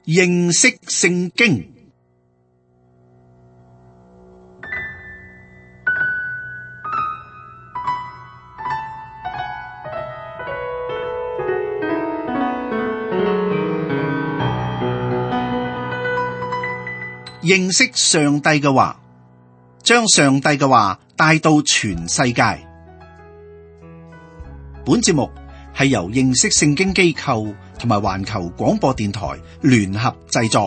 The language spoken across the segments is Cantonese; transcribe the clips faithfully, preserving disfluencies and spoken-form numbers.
認識聖經。認識上帝嘅話，將上帝嘅話帶到全世界。本節目係由認識聖經機構同埋環球廣播電台聯合製作。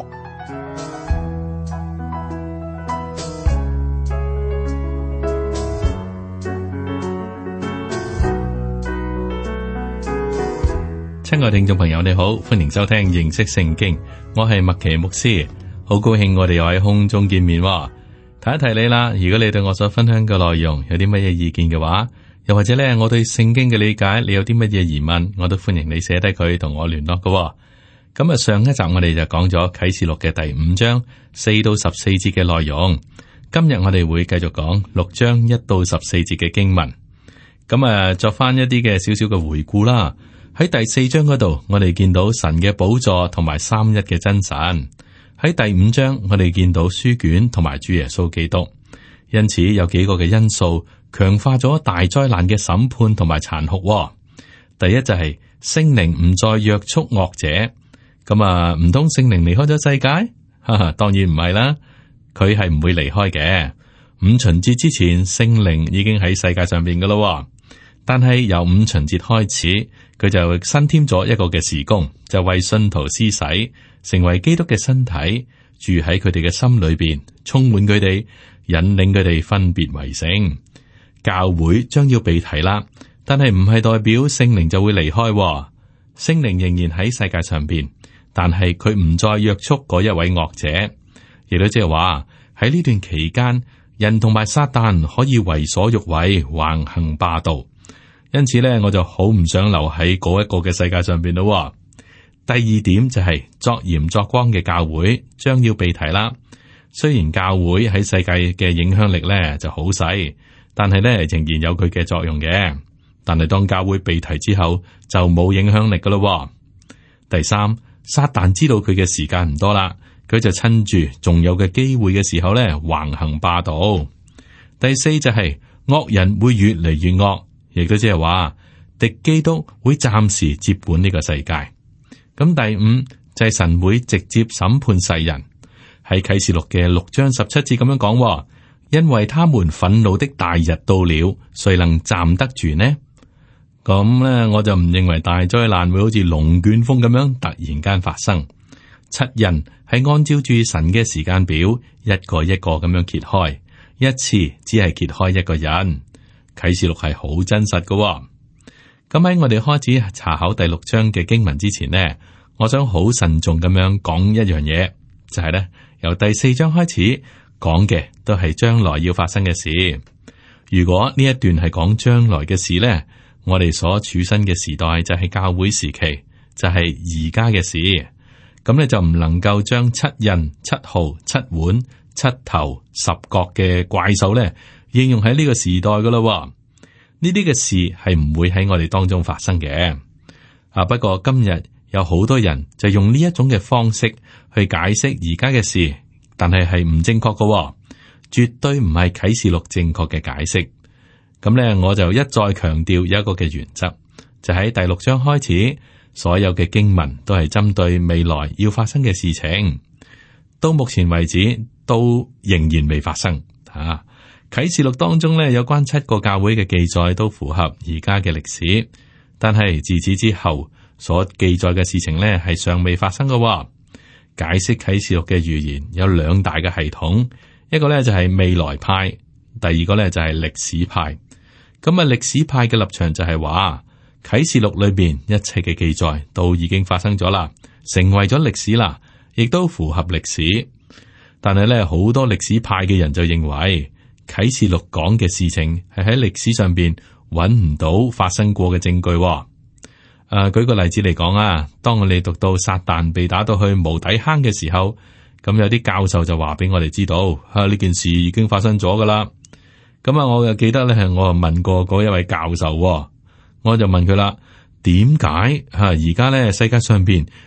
親愛聽眾朋友，你好，歡迎收聽認識聖經，我係麥奇牧師。好高興我哋又喺空中見面喎。提一提你啦，如果你對我所分享嘅內容有啲乜嘢意見嘅話，又或者咧我對聖經嘅理解，你有啲乜嘢疑問，我都歡迎你寫低佢同我聯絡嘅喎。咁啊，上一集我哋就講咗啟示錄嘅第五章四到十四節嘅內容，今日我哋會繼續講六章一到十四節嘅經文。咁啊，作翻一啲嘅少少嘅回顧啦。喺第四章嗰度，我哋見到神嘅寶座同埋三一嘅真神。喺第五章，我哋見到書卷同埋主耶穌基督，因此有幾個嘅因素強化咗大災難嘅審判同埋殘酷。第一就係聖靈唔再約束惡者，咁啊唔通聖靈離開咗世界？哈哈，當然唔係啦，佢係唔會離開嘅。五旬節之前，聖靈已經喺世界上邊噶啦，但係由五旬節開始，佢就新添咗一個嘅事工，就為信徒施洗。成為基督嘅身體，住喺佢哋嘅心裏邊，充滿佢哋，引領佢哋分別為聖。教會將要被提啦，但係唔係代表聖靈就會離開。聖靈仍然喺世界上邊，但係佢唔再約束嗰一位惡者。亦都即係話喺呢段期間，人同埋撒旦可以為所欲為，橫行霸道。因此咧，我就好唔想留喺嗰一個嘅世界上邊咯。第二點就係作鹽作光嘅教會將要被提啦。雖然教會喺世界嘅影響力咧就好細，但係咧仍然有佢嘅作用嘅。但係當教會被提之後，就冇影響力噶咯。第三，撒旦知道佢嘅時間唔多啦，佢就趁住仲有嘅機會嘅時候咧橫行霸道。第四就係惡人會越嚟越惡，亦都即係話敵基督會暫時接管呢個世界。咁第五就係、是、神會直接審判世人，喺啟示錄嘅六章十七節咁樣講，因為他們憤怒的大日到了，誰能站得住呢？咁咧，我就唔認為大災難會好似龍捲風咁樣突然間發生。七印係按照住神嘅時間表，一個一個咁樣揭開，一次只係揭開一個人。啟示錄係好真實噶。咁喺我哋開始查考第六章嘅經文之前呢，我想好慎重咁樣講一樣嘢，就係咧由第四章開始講嘅都係將來要發生嘅事。如果呢一段係講將來嘅事呢，我哋所處身嘅時代就係教會時期，就係而家嘅事。咁你就唔能夠將七印、七號、七碗、七頭、十角嘅怪獸咧應用喺呢個時代噶啦。呢啲嘅事係唔會喺我哋當中發生嘅。啊，不過今日有好多人就用呢一種嘅方式去解釋而家嘅事，但係係唔正確嘅，絕對唔係啟示錄正確嘅解釋。咁咧，我就一再強調有一個嘅原則，就喺第六章開始，所有嘅經文都係針對未來要發生嘅事情，到目前為止都仍然未發生啊。啟示錄當中咧，有關七個教會嘅記載都符合而家嘅歷史，但係自此之後所記載嘅事情咧係尚未發生嘅。解釋啟示錄嘅預言有兩大嘅系統，一個咧就係未來派，第二個咧就係歷史派。咁啊，歷史派嘅立場就係話啟示錄裏邊一切嘅記載都已經發生咗啦，成為咗歷史啦，亦都符合歷史。但係咧，好多歷史派嘅人就認為啟示錄講嘅事情係喺歷史上邊揾唔到發生過嘅證據。誒、啊，舉個例子嚟講啊，當我哋讀到撒旦被打到去無底坑嘅時候，咁有啲教授就話俾我哋知道，啊，呢件事已經發生咗噶啦。咁啊，我又記得咧，我問過嗰一位教授，我就問佢啦，點解吓而家咧世界上邊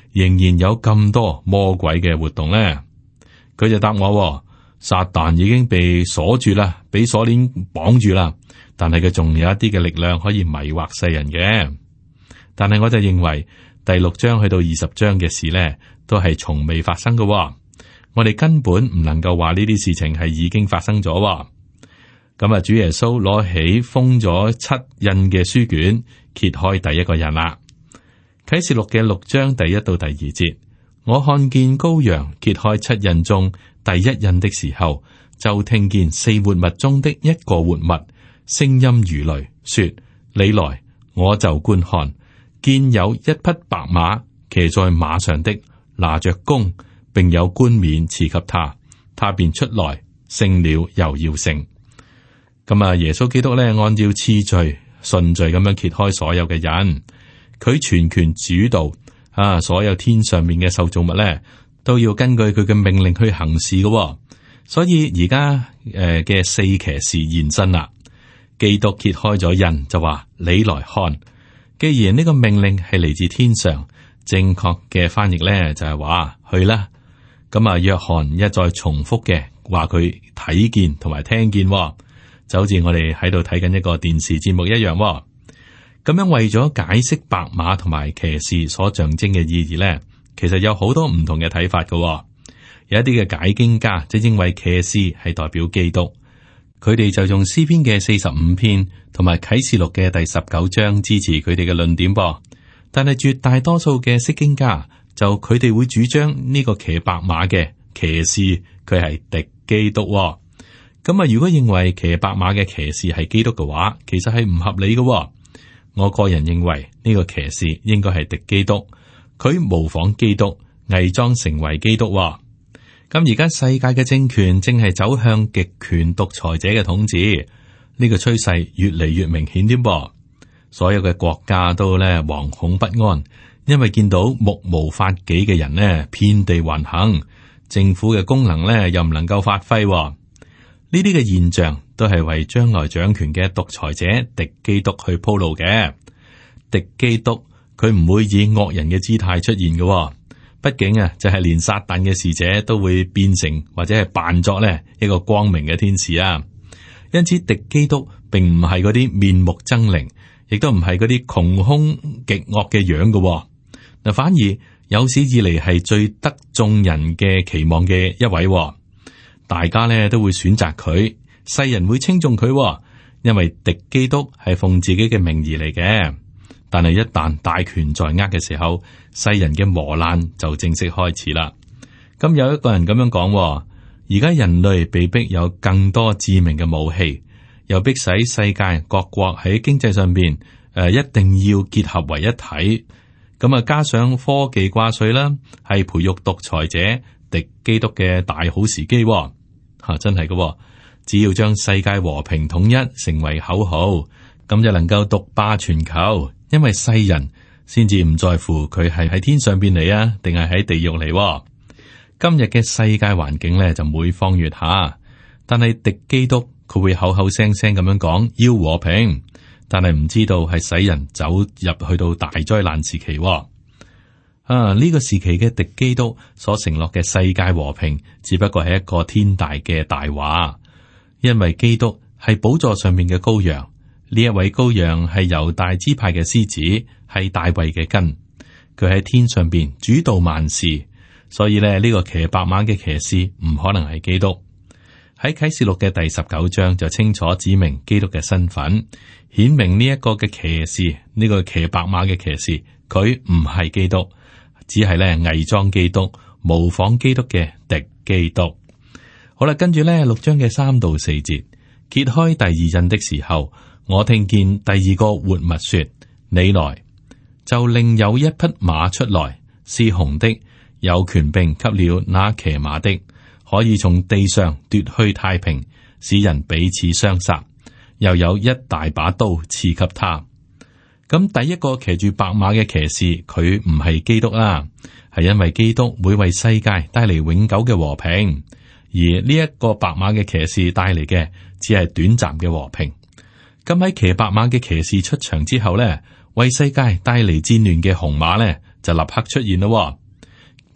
仍然有咁多魔鬼嘅活動呢？佢就答我，撒旦已經被鎖住啦，俾鎖鏈綁住啦，但係佢仲有一啲嘅力量可以迷惑世人嘅。但係我就認為第六章去到二十章嘅事呢，都係從未發生嘅。我哋根本唔能夠話呢啲事情係已經發生咗。咁啊，主耶穌攞起封咗七印嘅書卷，揭開第一個印啦。啟示錄嘅六章第一到第二節，我看見羔羊揭開七印中第一印的時候，就聽見四活物中的一個活物聲音如雷，說：你來，我就觀看，見有一匹白馬，騎在馬上的，拿着弓，並有冠冕賜給他，他便出來，勝了又要勝。咁啊，耶穌基督咧，按照次序順序咁樣揭開所有嘅印，佢全權主導啊，所有天上面嘅受造物咧，都要根據佢嘅命令去行事嘅、哦。所以而家誒嘅四騎士現身啦，基督揭開咗印就話：你來看。既然呢個命令係嚟自天上，正確嘅翻譯咧就係話去啦。咁啊，約翰一再重複嘅話佢睇見同埋聽見、哦。就好似我哋喺度睇緊一個電視節目一樣、哦，咁樣為咗解釋白馬同埋騎士所象徵嘅意義咧，其實有好多唔同嘅睇法嘅、哦。有一啲嘅解經家就認為騎士係代表基督，佢哋就用詩篇嘅四十五篇同埋啟示錄嘅第十九章支持佢哋嘅論點噃。但係絕大多數嘅釋經家就佢哋會主張呢個騎白馬嘅騎士佢係敵基督、哦。咁啊，如果認為騎白馬嘅騎士係基督嘅話，其實係唔合理嘅、哦。我個人認為呢個騎士應該係敵基督，佢模仿基督，偽裝成為基督、哦。咁而家世界嘅政權正係走向極權獨裁者嘅統治，呢、這個趨勢越嚟越明顯添噃。所有嘅國家都咧惶恐不安，因為見到目無法紀嘅人呢遍地橫行，政府嘅功能咧又唔能夠發揮、哦。呢啲嘅現象都係為將來掌權嘅獨裁者敵基督去鋪路嘅。敵基督佢唔會以惡人嘅姿態出現嘅、哦，畢竟啊，就係、是、連撒旦嘅使者都會變成或者係扮作咧一個光明嘅天使啊。因此，敵基督並唔係嗰啲面目猙獰，亦都唔係嗰啲窮凶極惡嘅樣嘅、哦。嗱，反而有史以嚟係最得眾人嘅期望嘅一位、哦。大家咧都會選擇佢，世人會稱頌佢，因為敵基督係奉自己嘅名義嚟嘅。但係一旦大權在握嘅時候，世人嘅磨難就正式開始啦。咁有一個人咁樣講，而家人類被逼有更多致命嘅武器，又逼使世界各國喺經濟上邊誒、呃、一定要結合為一體。咁啊，加上科技掛帥啦，係培育獨裁者敵基督嘅大好時機。吓、啊，真係嘅，只要將世界和平統一成為口號，咁就能夠獨霸全球。因為世人先至唔在乎佢係喺天上邊嚟啊，定係喺地獄嚟。今日嘅世界環境咧就每況愈下，但係敵基督佢會口口聲聲咁樣講要和平，但係唔知道係使人走入去到大災難時期。啊！呢、這個時期嘅敵基督所承諾嘅世界和平，只不過係一個天大嘅大話。因為基督係寶座上面嘅羔羊，呢一位羔羊係猶大支派嘅獅子，係大衛嘅根。佢喺天上邊主導萬事，所以咧呢、這個騎白馬嘅騎士唔可能係基督。喺啟示錄嘅第十九章就清楚指明基督嘅身份，顯明呢一個嘅騎士，呢、這個騎白馬嘅騎士，佢唔係基督。只係咧偽裝基督、模仿基督嘅敵基督。好啦，跟住咧六章嘅三到四節，揭開第二印的時候，我聽見第二個活物說：你來。就另有一匹馬出來，是紅的，有權柄給了那騎馬的，可以從地上奪去太平，使人彼此相殺。又有一大把刀賜給他。咁第一個騎住白馬嘅騎士，佢唔係基督啦，係因為基督會為世界帶嚟永久嘅和平，而呢一個白馬嘅騎士帶嚟嘅只係短暫嘅和平。咁喺騎白馬嘅騎士出場之後呢，為世界帶嚟戰亂嘅紅馬呢，就立刻出現咯。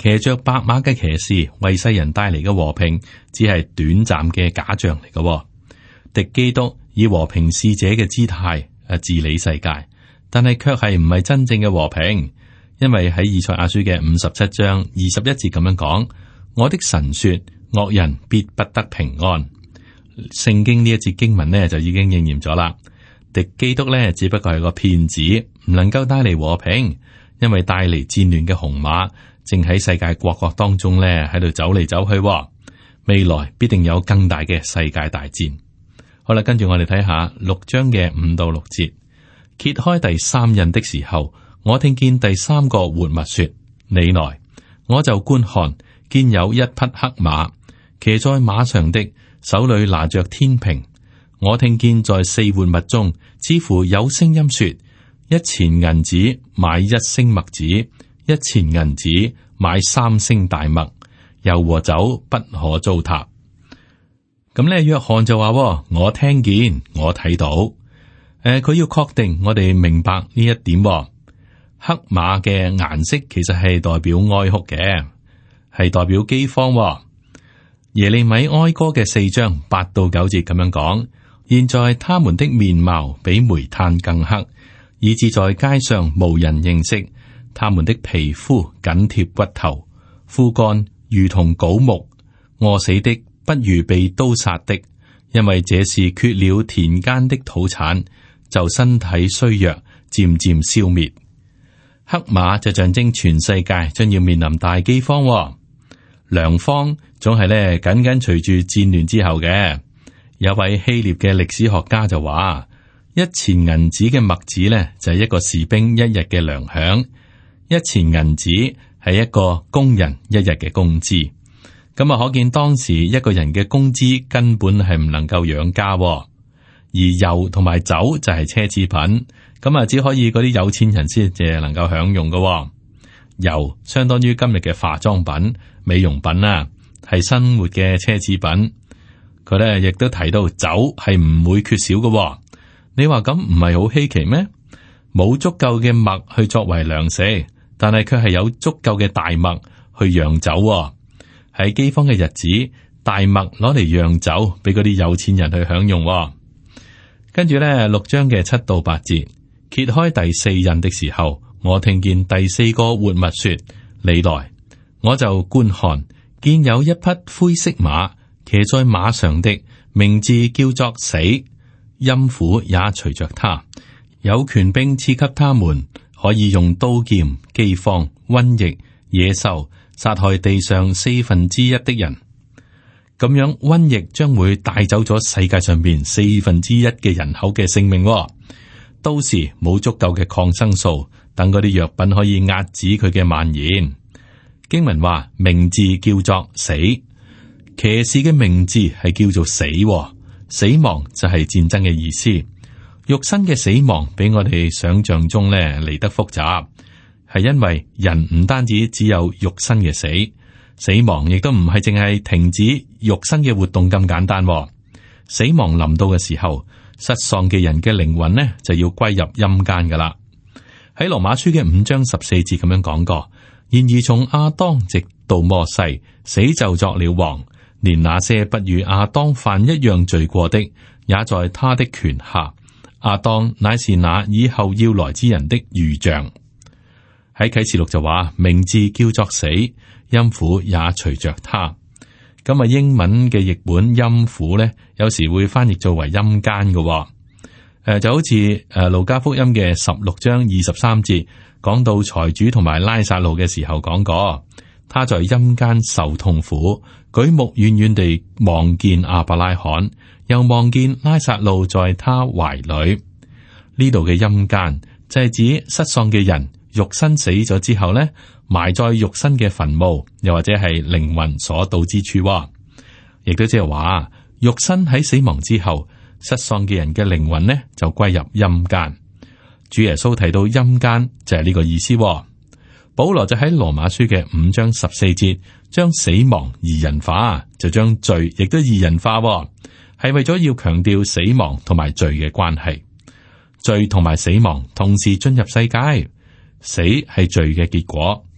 騎着白馬嘅騎士為世人帶嚟嘅和平，只係短暫嘅假象嚟嘅。敵基督以和平使者嘅姿態誒治理世界，但係卻係唔係真正嘅和平，因為喺以賽亞書嘅五十七章二十一節咁樣講：我的神說，惡人必不得平安。聖經呢一節經文呢，就已經應驗咗啦。敵基督呢，只不過係個騙子，唔能夠帶嚟和平，因為帶嚟戰亂嘅紅馬正喺世界各國當中呢喺度走嚟走去，未來必定有更大嘅世界大戰。好啦，跟住我哋睇下六章嘅五到六節，揭開第三印的時候，我聽見第三個活物說：你來，我就觀看，見有一匹黑馬，騎在馬上的，手裏拿着天平。我聽見在四活物中，似乎有聲音說：一錢銀子買一升麥子，一錢銀子買三升大麥，油和酒不可糟蹋。咁咧，約翰就話：我聽見，我睇到。誒、呃，佢要確定我哋明白呢一點。黑馬嘅顏色其實係代表哀哭嘅，係代表饑荒。耶利米哀歌嘅四章八到九節咁樣講。現在他們的面貌比煤炭更黑，以致在街上無人認識。他們的皮膚緊貼骨頭，枯乾如同槁木。餓死的不如被刀殺的，因為這是缺了田間的土產，就身體衰弱，漸漸消滅。黑馬就象徵全世界將要面臨大饑荒、哦，糧荒總係咧緊緊隨住戰亂之後嘅。有位希臘嘅歷史學家就話：一錢銀子嘅麥子呢，就係一個士兵一日嘅糧餉，一錢銀子係一個工人一日嘅工資。咁啊，可見當時一個人嘅工資根本係唔能夠養家，而油同埋酒就係奢侈品，咁啊只可以嗰啲有錢人先至能夠享用嘅。油相當於今日嘅化妝品、美容品啊，係生活嘅奢侈品。佢咧亦都提到酒係唔會缺少嘅。你話咁唔係好稀奇咩？冇足夠嘅麥去作為糧食，但係卻係有足夠嘅大麥去釀酒。喺饑荒嘅日子，大麥攞嚟釀酒俾嗰啲有錢人去享用。跟住咧，六章嘅七到八節，揭開第四印的時候，我聽見第四個活物說：你來，我就觀看，見有一匹灰色馬。騎在馬上的名字叫做死，陰府也隨着他，有權柄賜給他們，可以用刀劍、饑荒、瘟疫、野獸殺害地上四分之一的人。咁樣瘟疫將會帶走咗世界上邊四分之一嘅人口嘅性命。到時冇足夠嘅抗生素，等嗰啲藥品可以壓止佢嘅蔓延。經文話名字叫做死。騎士嘅名字係叫做死，死亡就係戰爭嘅意思。肉身嘅死亡比我哋想象中咧嚟得複雜，係因為人唔單止只有肉身嘅死，死亡亦都唔係淨係停止肉身嘅活動咁簡單。死亡臨到嘅時候，失喪嘅人嘅靈魂呢就要歸入陰間噶啦。喺羅馬書嘅五章十四節咁樣講過，然而從亞當直到摩西，死就作了王。連那些不與亞當犯一樣罪過的，也在他的權下。亞當乃是那以後要來之人的預像。喺啟示錄就話，名字叫做死，陰府也隨着他。咁啊，英文嘅譯本陰府咧，有時會翻譯作為陰間嘅。誒、呃，就好似誒路加福音嘅十六章二十三節講到財主同埋拉撒路嘅時候講過。他在陰間受痛苦，舉目遠遠地望見亞伯拉罕，又望見拉撒路在他懷裏。呢度嘅陰間就係指失喪嘅人，肉身死咗之後呢，埋在肉身嘅墳墓，又或者係靈魂所到之處。亦都即係話，肉身喺死亡之後，失喪嘅人嘅靈魂呢就歸入陰間。主耶穌提到陰間就係呢個意思。保羅就喺羅馬書嘅五章十四節，將死亡擬人化，就將罪亦都擬人化，係為咗要強調死亡同埋罪嘅關係。罪同埋死亡同時進入世界，死係罪嘅結果。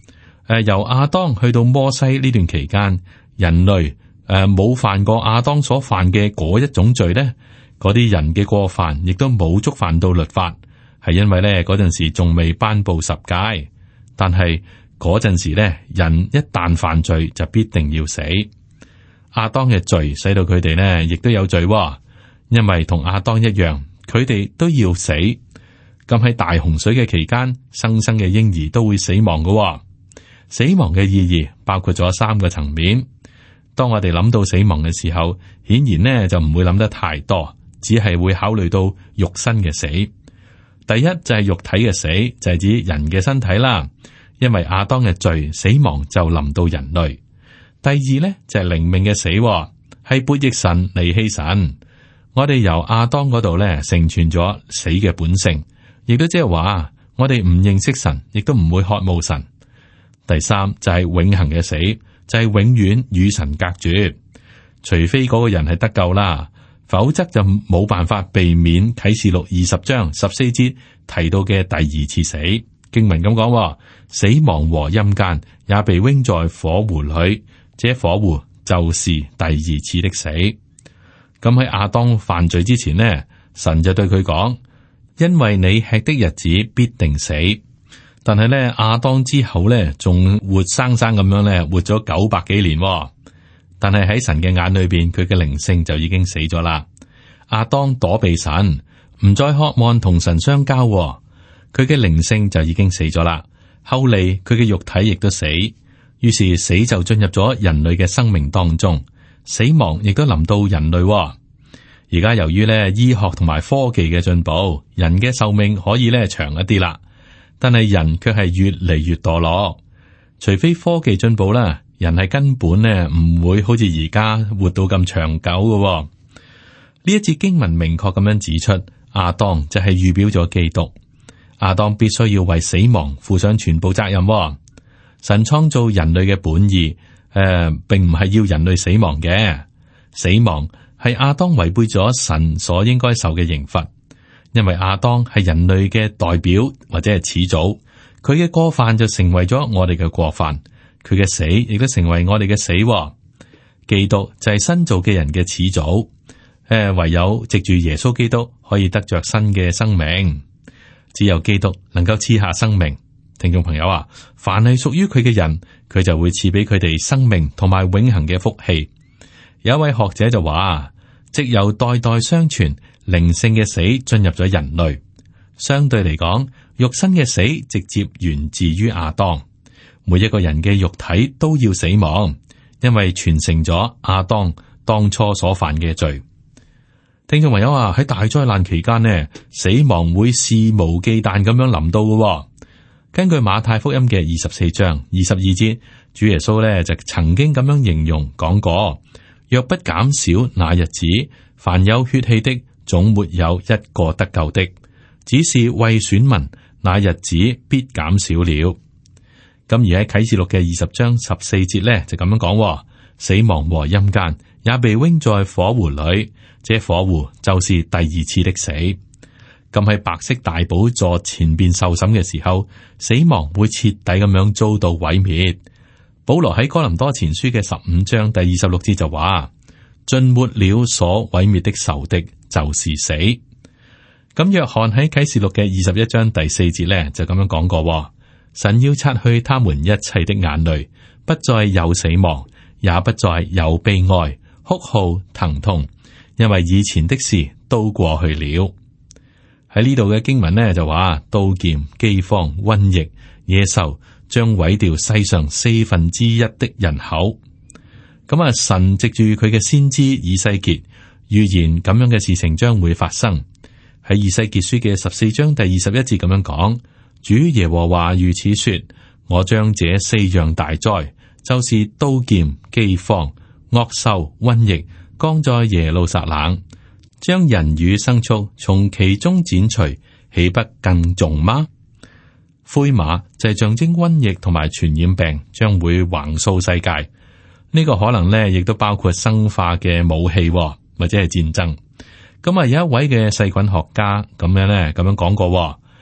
誒，由亞當去到摩西呢段期間，人類誒冇犯過亞當所犯嘅嗰一種罪咧，嗰啲人嘅過犯亦都冇觸犯到律法，係因為咧嗰陣時仲未頒布十誡，但係嗰陣時咧，人一旦犯罪就必定要死。亞當嘅罪使到佢哋呢亦都有罪，因為同亞當一樣，佢哋都要死。咁喺大洪水嘅期間，生生嘅嬰兒都會死亡嘅。死亡嘅意義包括咗三個層面。當我哋諗到死亡嘅時候，顯然呢就唔會諗得太多，只係會考慮到肉身嘅死。第一就係肉體嘅死，就係指人嘅身體啦，因為亞當嘅罪，死亡就臨到人類。第二咧就係靈命嘅死，係悖逆神離棄神。我哋由亞當嗰度咧成全咗死嘅本性，亦都即係話我哋唔認識神，亦都唔會渴慕神。第三就係永恆嘅死，就係永遠與神隔絕，除非嗰個人係得救啦，否則就冇辦法避免啟示錄二十章十四節提到嘅第二次死。經文咁講，死亡和陰間也被扔在火湖裏。這火湖就是第二次的死。咁喺亞當犯罪之前呢，神就對佢講：因為你吃的日子必定死。但係咧，亞當之後咧，仲活生生咁樣咧，活咗九百幾年。但係喺神嘅眼裏邊，佢嘅靈性就已經死咗啦。亞當躲避神，唔再渴望同神相交，佢嘅靈性就已經死咗啦。後嚟佢嘅肉體亦都死。於是死就進入咗人類嘅生命當中，死亡亦都臨到人類。而家由於咧醫學同埋科技嘅進步，人嘅壽命可以咧長一啲啦，但係人卻係越嚟越墮落。除非科技進步啦，人係根本咧唔會好似而家活到咁長久嘅。呢一節經文明確咁樣指出，亞當就係預表咗基督，亞當必須要為死亡負上全部責任。神創造人類嘅本意，誒、呃，並唔係要人類死亡嘅。死亡係亞當違背咗神所應該受嘅刑罰，因為亞當係人類嘅代表或者係始祖，佢嘅過犯就成為咗我哋嘅過犯，佢嘅死亦都成為我哋嘅死。基督就係新造嘅人嘅始祖，誒、呃，唯有藉住耶穌基督可以得着新嘅生命，只有基督能夠賜下生命。聽眾朋友啊，凡係屬於佢嘅人，佢就會賜俾佢哋生命同埋永恆嘅福氣。有一位學者就話，藉由代代相傳，靈性嘅死進入咗人類。相對嚟講，肉身嘅死直接源自於亞當。每一個人嘅肉體都要死亡，因為傳承咗亞當當初所犯嘅罪。聽眾朋友啊，喺大災難期間呢，死亡會肆無忌憚咁樣臨到嘅。根據馬太福音嘅二十四章二十二節，主耶穌咧就曾經咁樣形容講過：若不減少那日子，凡有血氣的，總沒有一個得救的；只是為選民，那日子必減少了。咁而喺啟示錄嘅二十章十四節咧就咁樣講：死亡和陰間也被扔在火湖裏，這火湖就是第二次的死。咁喺白色大寶座前邊受審嘅時候，死亡會徹底咁樣遭到毀滅。保羅喺哥林多前書嘅十五章第二十六節就話：盡沒了所毀滅的仇敵，就是死。咁約翰喺啟示錄嘅二十一章第四節咧就咁樣講過：神要擦去他們一切的眼淚，不再有死亡，也不再有悲哀、哭號、疼痛，因為以前的事都過去了。喺呢度嘅經文呢，就話刀劍、饑荒、瘟疫、野獸將毀掉世上四分之一的人口。咁啊，神藉住佢嘅先知以西結預言咁樣嘅事情將會發生。喺以西結書嘅十四章第二十一節咁樣講：主耶和華如此說，我將這四樣大災，就是刀劍、饑荒、惡獸、瘟疫，降在耶路撒冷。將人與牲畜從其中剪除，豈不更重嗎？灰馬就係象徵瘟疫同埋傳染病將會橫掃世界。呢、這個可能咧，亦都包括生化嘅武器或者係戰爭。咁啊，有一位嘅細菌學家咁樣咧，咁樣講過：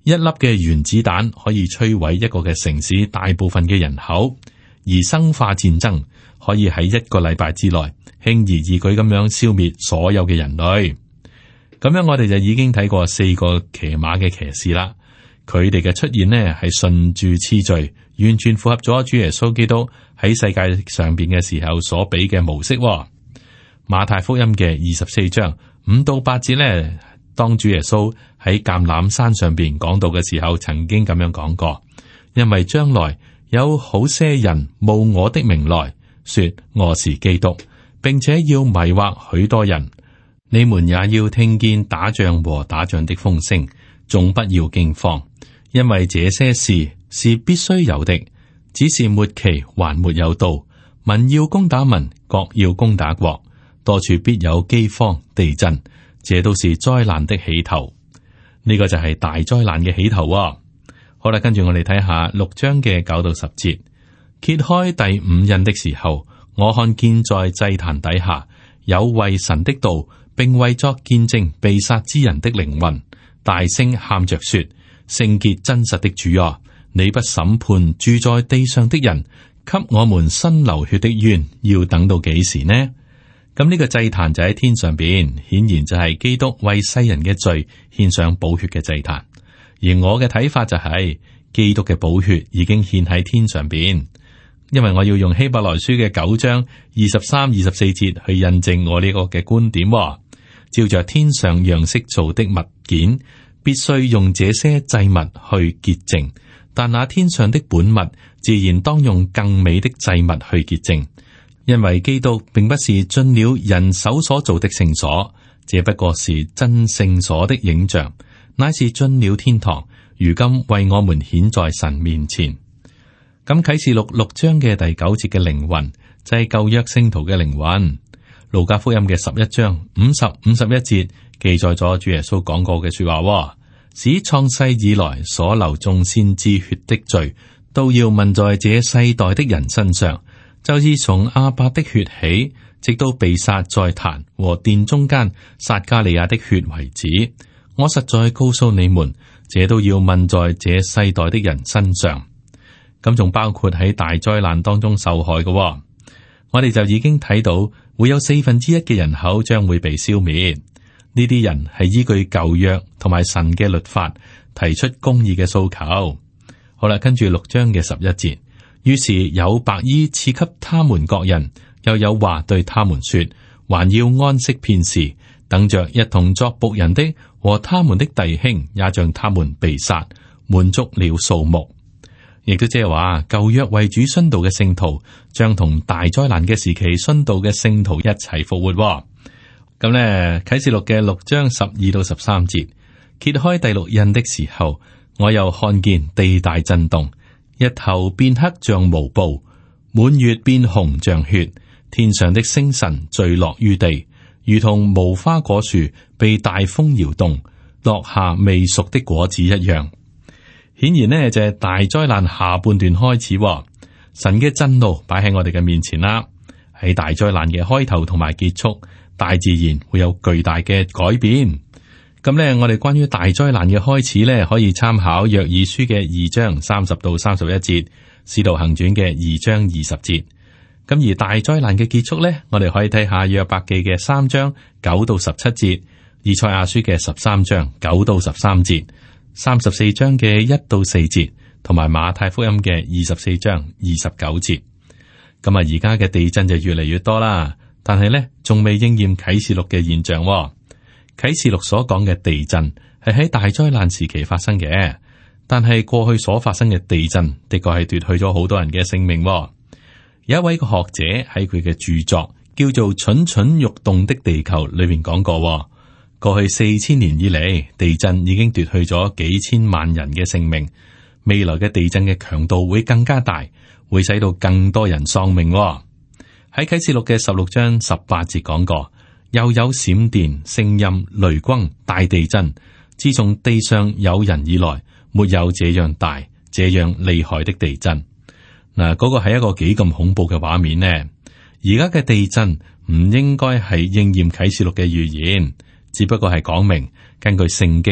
一粒嘅原子彈可以摧毀一個嘅城市大部分嘅人口，而生化戰爭可以喺一個禮拜之內輕而易舉咁樣消滅所有嘅人類。咁樣我哋就已經睇過四個騎馬嘅騎士啦，佢哋嘅出現呢係順住次序，完全符合咗主耶穌基督喺世界上邊嘅時候所俾嘅模式。馬太福音嘅二十四章五到八節呢，當主耶穌喺橄欖山上邊講道嘅時候，曾經咁樣講過，因為將來有好些人冒我的名來說我是基督，並且要迷惑許多人。你們也要聽見打仗和打仗的風聲，總不要驚慌，因為這些事是必須有的，只是末期還沒有到。民要攻打民，國要攻打國，多處必有饑荒、地震，這都是災難的起頭。呢、這個就係大災難嘅起頭、哦。好啦，跟住我哋睇下六章嘅九到十節，揭開第五印的時候，我看見在祭壇底下有為神的道，並為作見證被殺之人的靈魂，大聲喊着說：聖潔真實的主啊，你不審判住在地上的人，給我們伸流血的冤，要等到幾時呢？咁呢個祭壇就喺天上邊，顯然就係基督為世人嘅罪獻上寶血嘅祭壇。而我嘅睇法就係、是，基督嘅寶血已經獻喺天上邊。因為我要用希伯來書嘅九章二十三、二十四節去印證我呢個嘅觀點、哦。照着天上樣式做的物件，必須用這些祭物去潔淨；但那天上的本物，自然當用更美的祭物去潔淨。因為基督並不是進了人手所做的聖所，這不過是真聖所的影像，乃是進了天堂。如今為我們顯在神面前。咁啟示錄六章嘅第九節嘅靈魂，就係舊約聖徒嘅靈魂。路加福音嘅十一章五十五十一節記載咗主耶穌講過嘅說話，使創世以來所流眾先知血的罪，都要問在這世代的人身上，就是從亞伯的血起，直到被殺在壇和殿中間撒加利亞的血為止。我實在告訴你們，這都要問在這世代的人身上。咁仲包括喺大災難當中受害嘅，我哋就已經睇到會有四分之一嘅人口將會被消滅。呢啲人係依據舊約同埋神嘅律法提出公義嘅訴求。好啦，跟住六章嘅十一節，於是有白衣賜給他們各人，又有話對他們說，還要安息片時，等着一同作僕人的和他們的弟兄，也像他們被殺，滿足了數目。亦都即係話，舊約為主殉道嘅聖徒，將同大災難嘅時期殉道嘅聖徒一齊復活。咁呢，啟示錄嘅六章十二到十三節，揭開第六印的時候，我又看見地大震動，日頭變黑像毛布，滿月變紅像血，天上的星辰墜落於地，如同無花果樹被大風搖動，落下未熟的果子一樣。顯然呢，就係大災難下半段開始，神嘅震怒擺喺我哋嘅面前啦。喺大災難嘅開頭同埋結束，大自然會有巨大嘅改變。咁呢，我哋關於大災難嘅開始呢，可以參考約珥書嘅二章三十到三十一節，使徒行傳嘅二章二十節。咁而大災難嘅結束呢，我哋可以睇下約伯記嘅三章九到十七節，以賽亞書嘅十三章九到十三節。三十四章嘅一到四節，同埋馬太福音嘅二十四章二十九節。咁啊，而家嘅地震就越嚟越多啦，但係呢，仲未應驗啟示錄嘅現象。啟示錄所講嘅地震係喺大災難時期發生嘅，但係過去所發生嘅地震的確係奪去咗好多人嘅性命。有一位個學者喺佢嘅著作叫做《蠢蠢欲動的地球》裏面講過。過去四千年以嚟，地震已經奪去咗幾千萬人嘅性命。未來嘅地震嘅強度會更加大，會使到更多人喪命。喺啟示錄嘅十六章十八節講過，又有閃電、聲音、雷轟、大地震。自從地上有人以來，沒有這樣大、這樣厲害的地震。嗱，嗰個係一個幾咁恐怖嘅畫面呢？而家嘅地震唔應該係應驗啟示錄嘅預言。只不過係講明，根據聖經，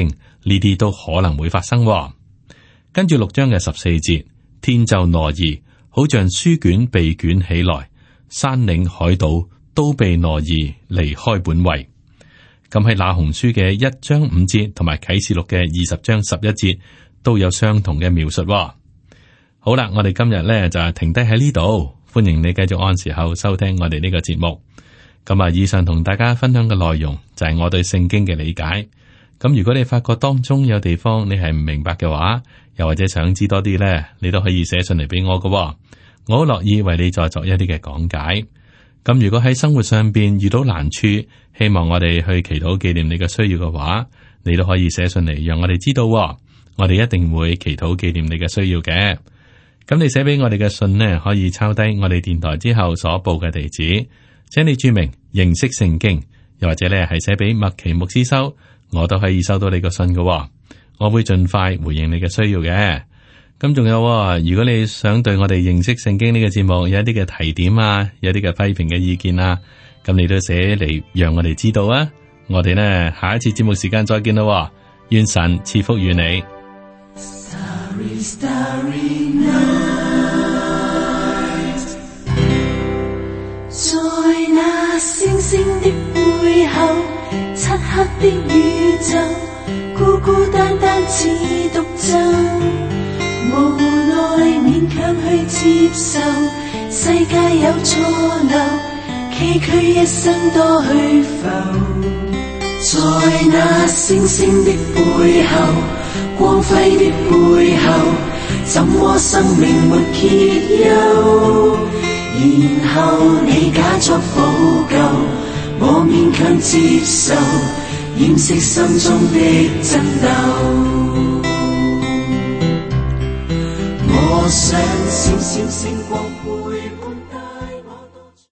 呢啲都可能會發生喎。跟住六章嘅十四節，天就挪移，好像書卷被捲起來，山嶺海島都被挪移離開本位。咁喺那鴻書嘅一章五節同埋啟示錄嘅二十章十一節都有相同嘅描述喎。好啦，我哋今日咧就停低喺呢度，歡迎你繼續按時候收聽我哋呢個節目。咁啊，以上同大家分享嘅內容就係我對聖經嘅理解。咁如果你發覺當中有地方你係唔明白嘅話，又或者想知多啲咧，你都可以寫信嚟俾我㗎喎。我好樂意為你再作一啲嘅講解。咁如果喺生活上邊遇到難處，希望我哋去祈禱紀念你嘅需要嘅話，你都可以寫信嚟讓我哋知道喎。我哋一定會祈禱紀念你嘅需要嘅。咁你寫俾我哋嘅信呢，可以抄低我哋電台之後所報嘅地址，請你注明認識聖經，又或者咧係寫俾麥奇牧師收，我都可以收到你個信嘅喎。我會盡快回應你嘅需要嘅。咁仲有，如果你想對我哋認識聖經呢個節目有一啲嘅提點啊，有一啲嘅批評嘅意見啊，咁你都寫嚟讓我哋知道啊。我哋呢下一次節目時間再見啦，願神賜福與你。Starry, starry night， 在那星星的背後，漆黑的宇宙，孤孤單單似獨奏，無奈勉強去接受，世界有錯漏，崎嶇一生多虛浮。在那星星的背後，光輝的背後，怎麼生命沒歇休？然後你假作補救，我勉強接受，掩飾心中的爭鬥。我想閃閃星光。